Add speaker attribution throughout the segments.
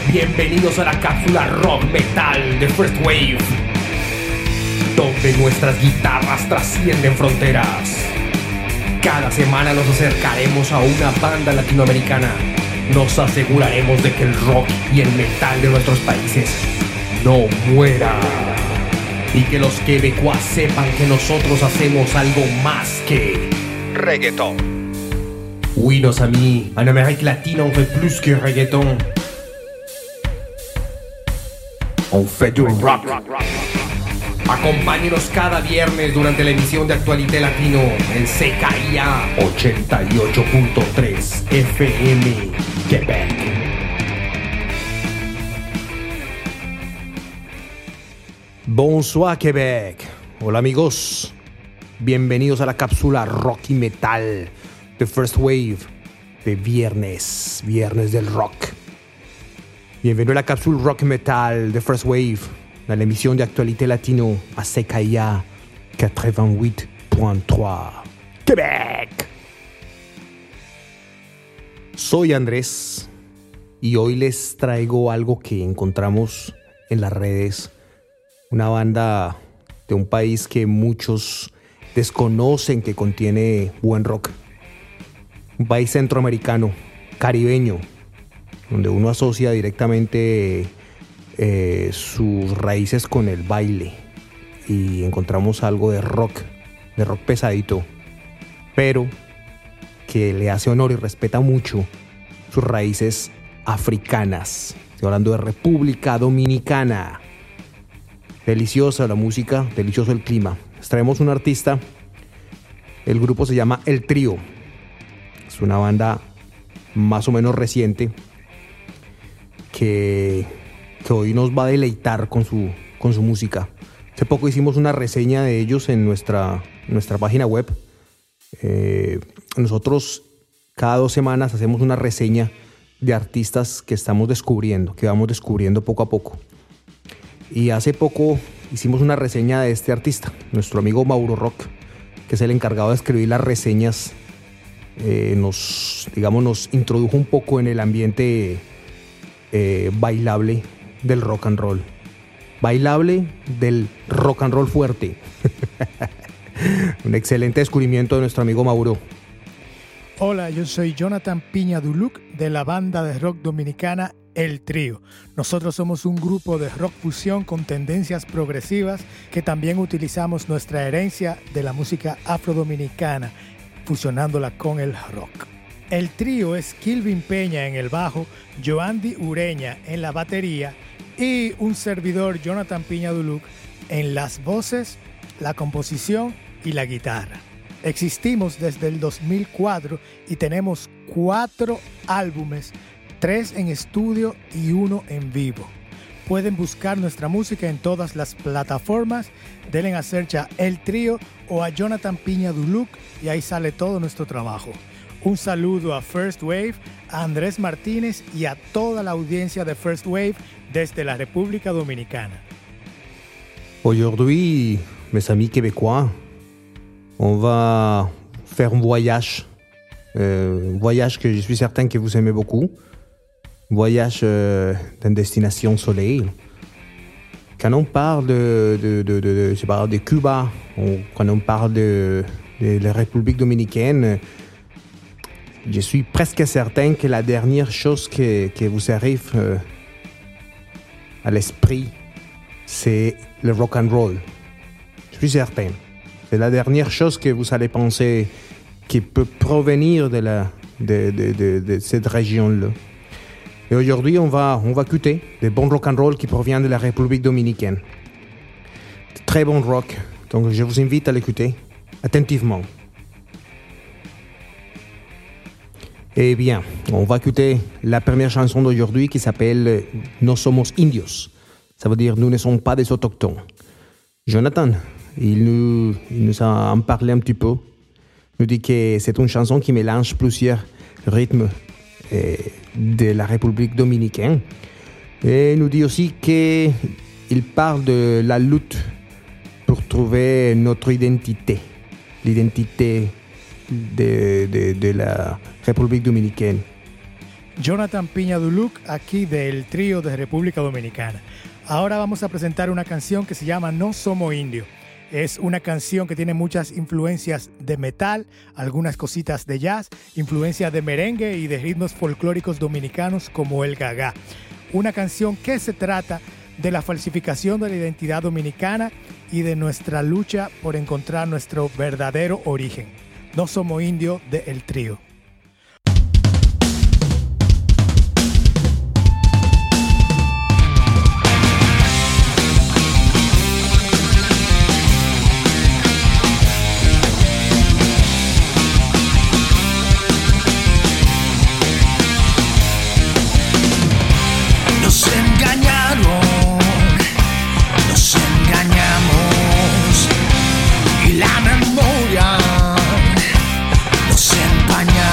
Speaker 1: Bienvenidos a la cápsula rock metal de First Wave, donde nuestras guitarras trascienden fronteras. Cada semana nos acercaremos a una banda latinoamericana. Nos aseguraremos de que el rock y el metal de nuestros países no muera, y que los quebecois sepan que nosotros hacemos algo más que reggaeton. Oui, nos amis, en Amérique latine on fait plus que reggaeton. On fait du rock. Acompáñenos cada viernes durante la emisión de Actualité Latino en CKIA 88.3 FM Quebec. Bonsoir Quebec. Hola amigos. Bienvenidos a la cápsula rock y metal de First Wave de viernes del rock. Bienvenido a la cápsula rock metal de First Wave, dans l'émission d'Actualité Latino à CKIA 88.3 Québec. Soy Andrés y hoy les traigo algo que encontramos en las redes. Una banda de un país que muchos desconocen que contiene buen rock. Un país centroamericano, caribeño, donde uno asocia directamente sus raíces con el baile y encontramos algo de rock pesadito, pero que le hace honor y respeta mucho sus raíces africanas. Estoy hablando de República Dominicana. Deliciosa la música, delicioso el clima. Les traemos un artista, el grupo se llama El Trío. Es una banda más o menos reciente que hoy nos va a deleitar con su música. Hace poco hicimos una reseña de ellos en nuestra página web. Nosotros cada 2 semanas hacemos una reseña de artistas que estamos descubriendo, que vamos descubriendo poco a poco. Y hace poco hicimos una reseña de este artista, nuestro amigo Mauro Rock, que es el encargado de escribir las reseñas. Nos introdujo un poco en el ambiente bailable del rock and roll. Bailable del rock and roll fuerte. Un excelente descubrimiento de nuestro amigo Mauro.
Speaker 2: Hola, yo soy Jonathan Piña Duluc de la banda de rock dominicana El Trío. Nosotros somos un grupo de rock fusión con tendencias progresivas que también utilizamos nuestra herencia de la música afrodominicana, fusionándola con el rock. El trío es Kilvin Peña en el bajo, Joandy Ureña en la batería y un servidor, Jonathan Piña Duluc, en las voces, la composición y la guitarra. Existimos desde el 2004 y tenemos 4 álbumes, 3 en estudio y 1 en vivo. Pueden buscar nuestra música en todas las plataformas, denle a search a El Trío o a Jonathan Piña Duluc y ahí sale todo nuestro trabajo. Un saludo a First Wave, a Andrés Martínez y a toda la audiencia de First Wave desde la República Dominicana.
Speaker 1: Aujourd'hui, mes amis québécois, on va faire un voyage que je suis certain que vous aimez beaucoup. Voyage d'une destination soleil. Quand on parle de Cuba, ou quand on parle de la République dominicaine, je suis presque certain que la dernière chose que vous arrive à l'esprit, c'est le rock and roll. Je suis certain. C'est la dernière chose que vous allez penser qui peut provenir de cette région-là. Et aujourd'hui, on va écouter des bons rock and roll qui proviennent de la République dominicaine. Très bon rock. Donc, je vous invite à l'écouter attentivement. Eh bien, on va écouter la première chanson d'aujourd'hui qui s'appelle No Somos Indios. Ça veut dire Nous ne sommes pas des autochtones. Jonathan, il nous a en parlé un petit peu. Il nous dit que c'est une chanson qui mélange plusieurs rythmes de la République dominicaine. Et il nous dit aussi qu'il parle de la lutte pour trouver notre identité. L'identité de la République dominicaine.
Speaker 2: Jonathan Piña Duluc, aquí del Trío de República Dominicana. Ahora vamos a presentar una canción que se llama No Somos Indios. Es una canción que tiene muchas influencias de metal, algunas cositas de jazz, influencias de merengue y de ritmos folclóricos dominicanos como el gagá. Una canción que se trata de la falsificación de la identidad dominicana y de nuestra lucha por encontrar nuestro verdadero origen. No Somos Indios de El Trío.
Speaker 3: La memoria nos empaña.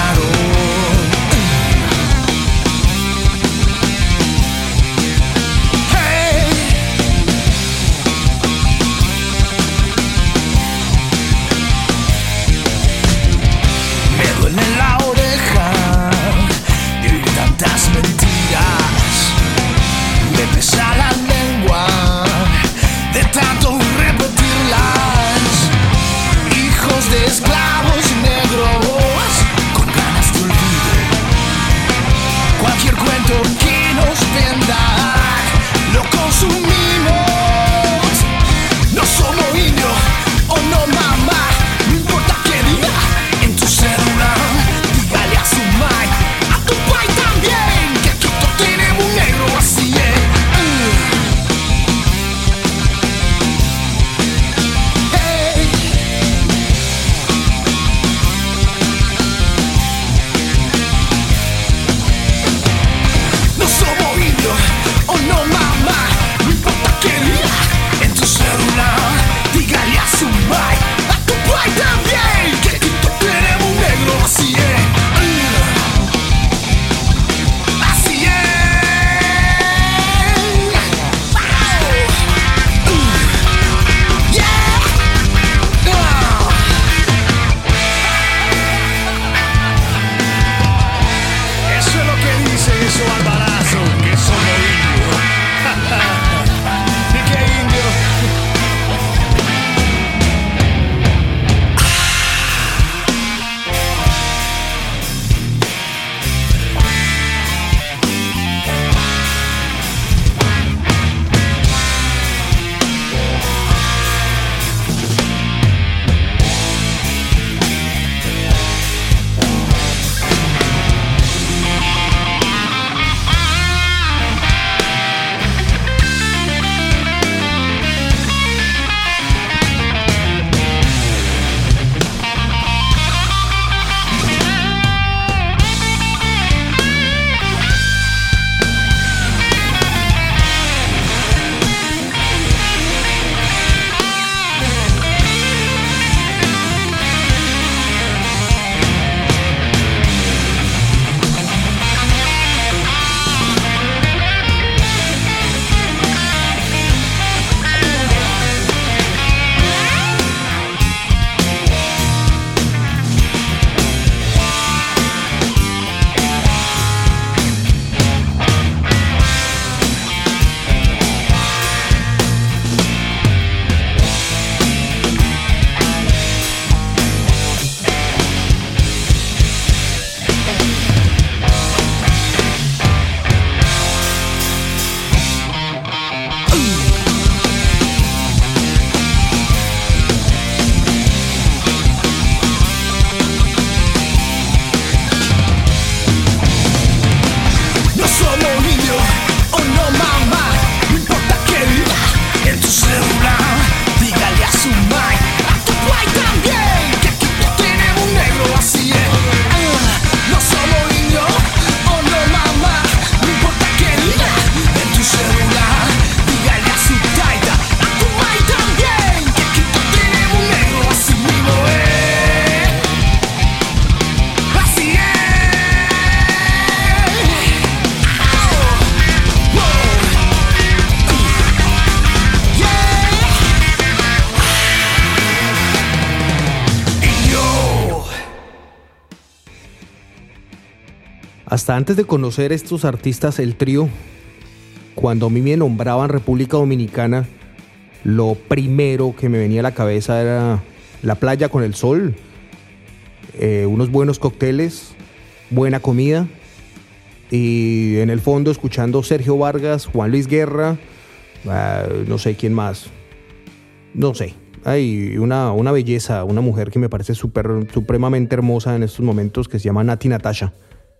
Speaker 1: hasta antes de conocer estos artistas, el trío, cuando a mí me nombraban República Dominicana, lo primero que me venía a la cabeza era la playa con el sol, unos buenos cócteles, buena comida y en el fondo escuchando Sergio Vargas, Juan Luis Guerra, no sé quién más, no sé. Hay una belleza, una mujer que me parece supremamente hermosa en estos momentos que se llama Nati Natasha.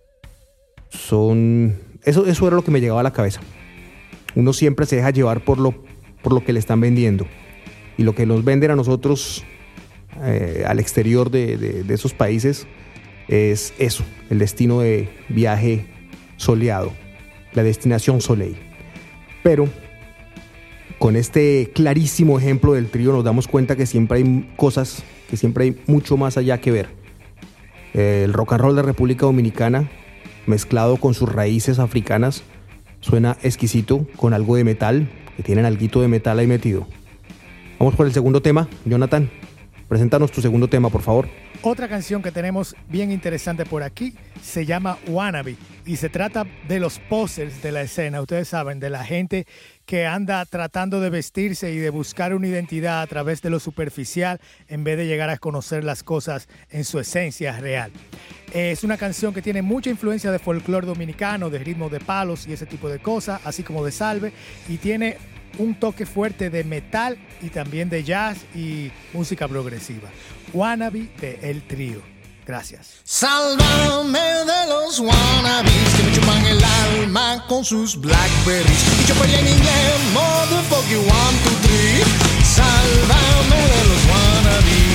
Speaker 1: Eso era lo que me llegaba a la cabeza. Uno siempre se deja llevar por lo que le están vendiendo. Y lo que nos venden a nosotros al exterior de esos países es eso, el destino de viaje soleado, la destinación Soleil. Pero con este clarísimo ejemplo del trío nos damos cuenta que siempre hay cosas, que siempre hay mucho más allá que ver. El rock and roll de República Dominicana, mezclado con sus raíces africanas, suena exquisito, con algo de metal, que tienen alguito de metal ahí metido. Vamos por el segundo tema. Jonathan, preséntanos tu segundo tema, por favor.
Speaker 2: Otra canción que tenemos bien interesante por aquí se llama Wannabe y se trata de los posers de la escena. Ustedes saben, de la gente que anda tratando de vestirse y de buscar una identidad a través de lo superficial en vez de llegar a conocer las cosas en su esencia real. Es una canción que tiene mucha influencia de folclore dominicano, de ritmo de palos y ese tipo de cosas, así como de salve, y tiene un toque fuerte de metal y también de jazz y música progresiva. Wannabe de El Trío. Gracias.
Speaker 3: Sálvame de los wannabes que me chupan el alma con sus blackberries. Y yo en inglés, motherfucker, 1, 2, 3. Sálvame de los wannabes.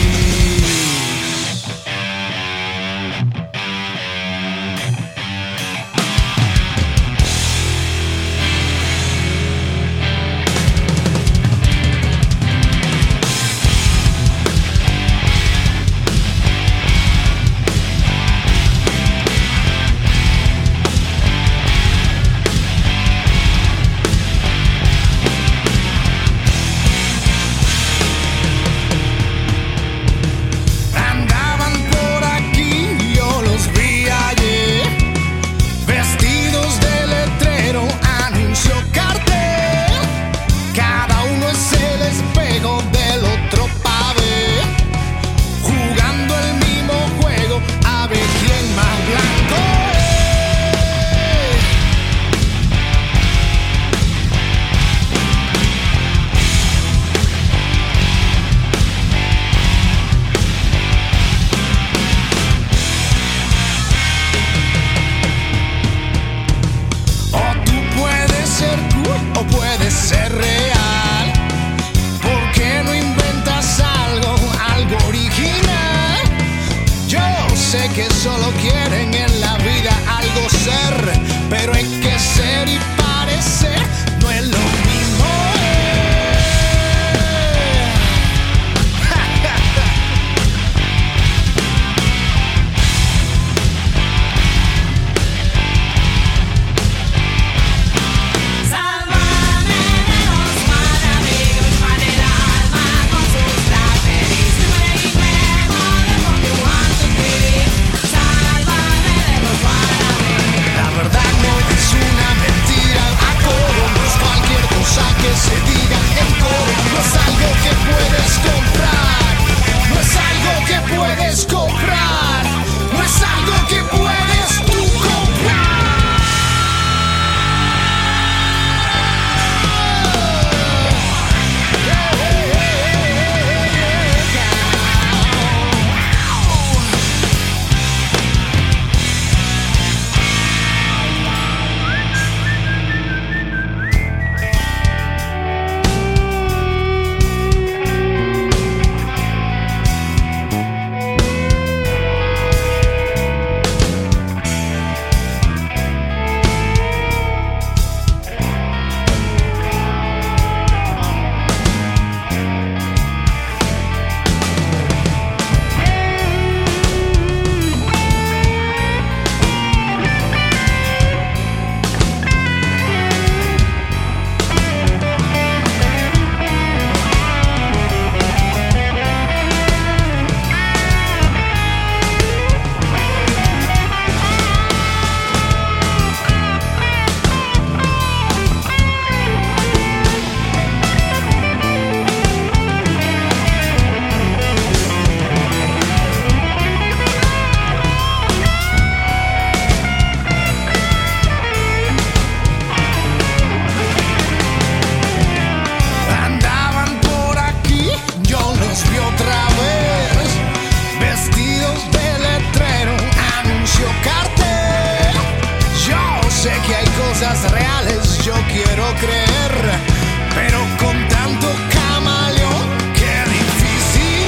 Speaker 3: reales yo quiero creer, pero con tanto camaleón, qué difícil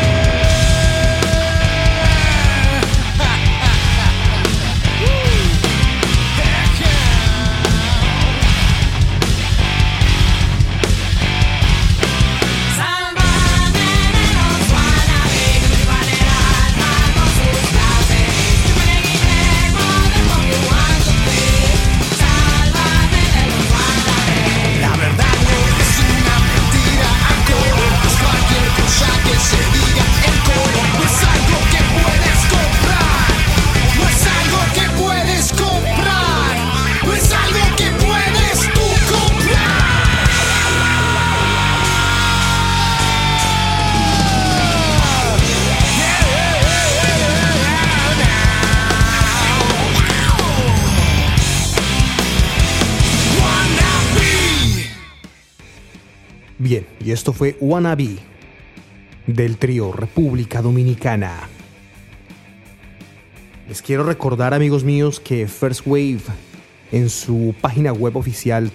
Speaker 1: Bien, y esto fue Wannabe del trío República Dominicana. Les quiero recordar, amigos míos, que First Wave en su página web oficial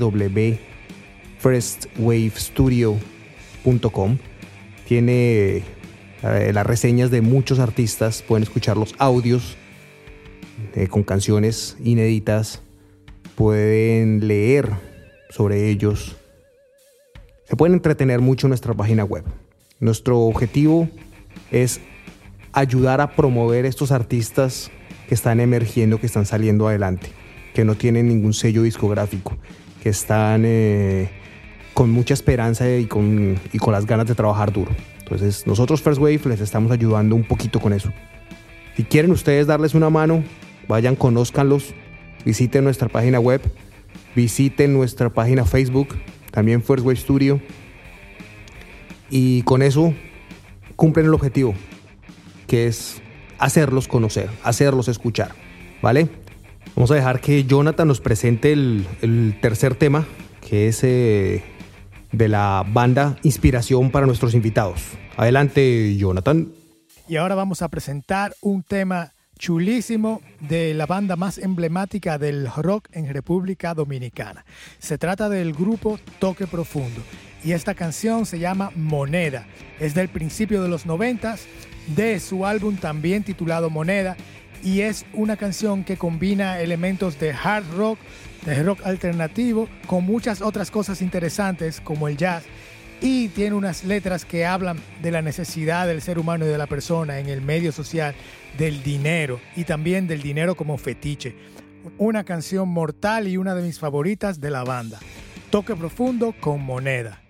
Speaker 1: www.firstwavestudio.com tiene las reseñas de muchos artistas. Pueden escuchar los audios con canciones inéditas, pueden leer sobre ellos. Se pueden entretener mucho en nuestra página web. Nuestro objetivo es ayudar a promover estos artistas que están emergiendo, que están saliendo adelante, que no tienen ningún sello discográfico, que están con mucha esperanza y con las ganas de trabajar duro. Entonces, nosotros First Wave les estamos ayudando un poquito con eso. Si quieren ustedes darles una mano, vayan, conózcanlos, visiten nuestra página web, visiten nuestra página Facebook, también First Wave Studio, y con eso cumplen el objetivo, que es hacerlos conocer, hacerlos escuchar, ¿vale? Vamos a dejar que Jonathan nos presente el tercer tema, que es de la banda Inspiración para nuestros invitados. Adelante, Jonathan.
Speaker 2: Y ahora vamos a presentar un tema chulísimo de la banda más emblemática del rock en República Dominicana. Se trata del grupo Toque Profundo y esta canción se llama Moneda. Es del principio de los 90s, de su álbum también titulado Moneda, y es una canción que combina elementos de hard rock, de rock alternativo, con muchas otras cosas interesantes como el jazz, y tiene unas letras que hablan de la necesidad del ser humano y de la persona en el medio social, del dinero y también del dinero como fetiche. Una canción mortal y una de mis favoritas de la banda. Toque Profundo con Moneda.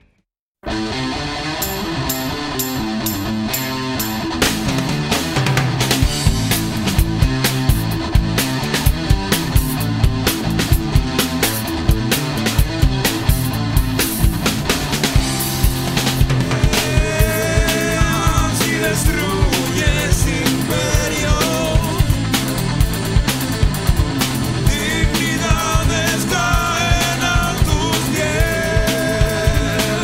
Speaker 4: Dignidades caen a tus pies.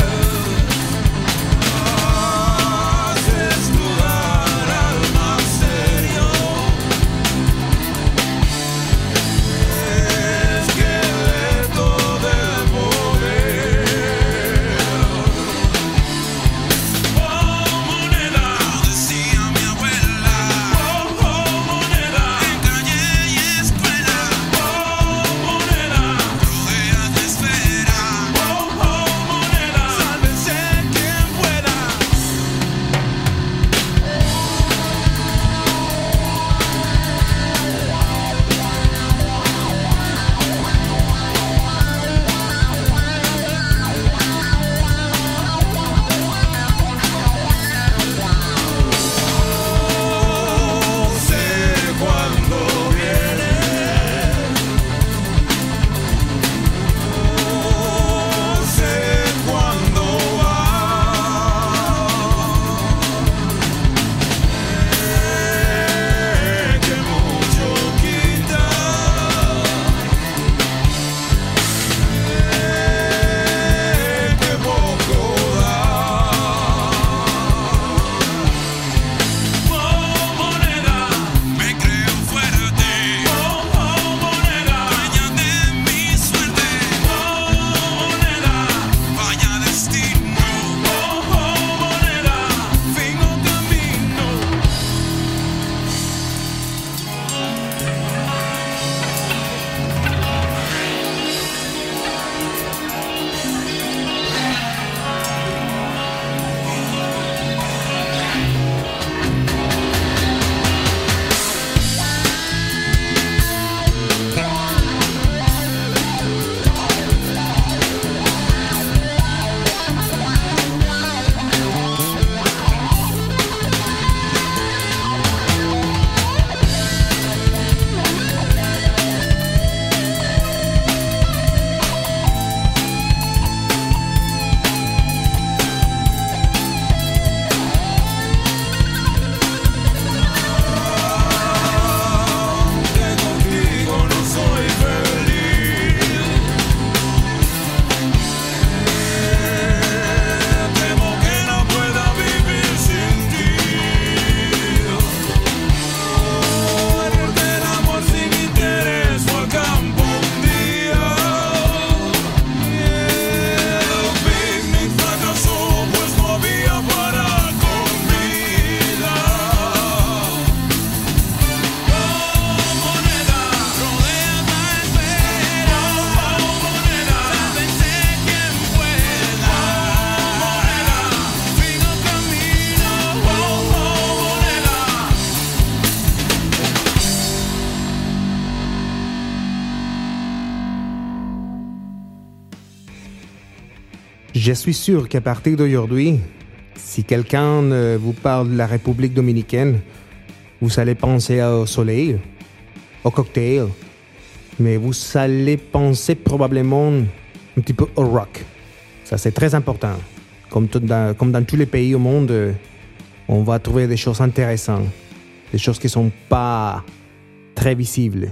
Speaker 1: Je suis sûr qu'à partir d'aujourd'hui, si quelqu'un vous parle de la République dominicaine, vous allez penser au soleil, au cocktail, mais vous allez penser probablement un petit peu au rock. Ça, c'est très important. Comme dans tous les pays au monde, on va trouver des choses intéressantes, des choses qui ne sont pas très visibles.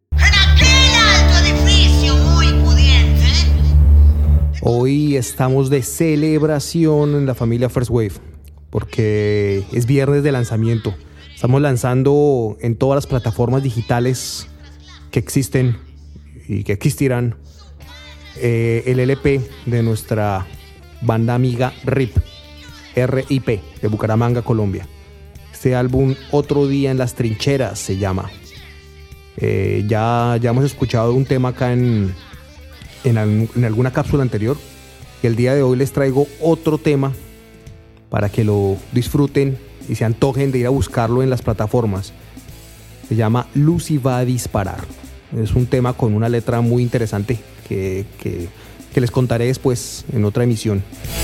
Speaker 1: Hoy estamos de celebración en la familia First Wave, porque es viernes de lanzamiento. Estamos lanzando en todas las plataformas digitales que existen y que existirán el LP de nuestra banda amiga RIP, de Bucaramanga, Colombia. Este álbum, Otro Día en las Trincheras, se llama. Ya hemos escuchado un tema acá en alguna cápsula anterior, y el día de hoy les traigo otro tema para que lo disfruten y se antojen de ir a buscarlo en las plataformas. Se llama Lucy va a disparar. Es un tema con una letra muy interesante que les contaré después en otra emisión.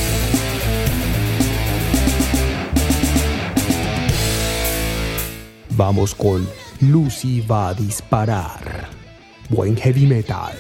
Speaker 1: Vamos con Lucy va a disparar. Buen heavy metal.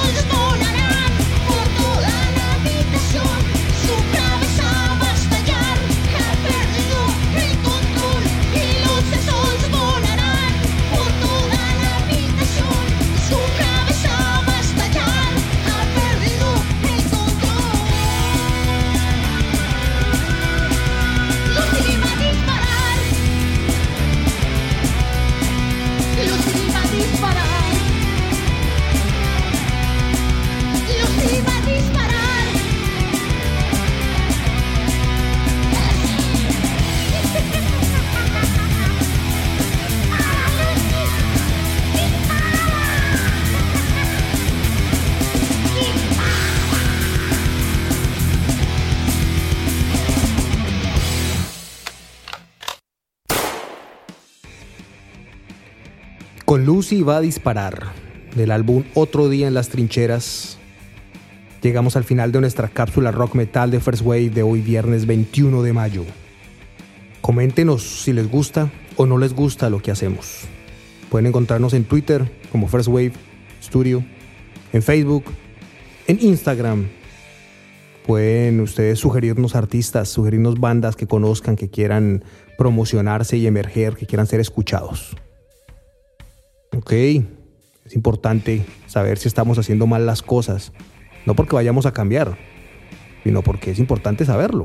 Speaker 4: Volarán por toda la habitación, su cabeza va a estallar.
Speaker 1: Con Lucy va a disparar, del álbum Otro Día en las Trincheras, llegamos al final de nuestra cápsula rock metal de First Wave de hoy viernes 21 de mayo. Coméntenos si les gusta o no les gusta lo que hacemos. Pueden encontrarnos en Twitter como First Wave Studio, en Facebook, en Instagram. Pueden ustedes sugerirnos artistas, sugerirnos bandas que conozcan, que quieran promocionarse y emerger, que quieran ser escuchados. Ok, es importante saber si estamos haciendo mal las cosas. No porque vayamos a cambiar, sino porque es importante saberlo.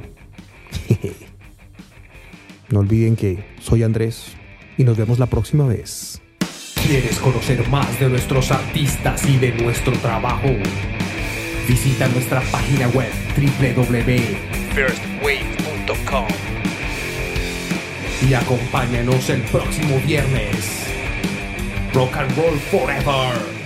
Speaker 1: No olviden que soy Andrés y nos vemos la próxima vez.
Speaker 4: ¿Quieres conocer más de nuestros artistas y de nuestro trabajo? Visita nuestra página web www.firstwave.com y acompáñanos el próximo viernes. Rock and roll forever.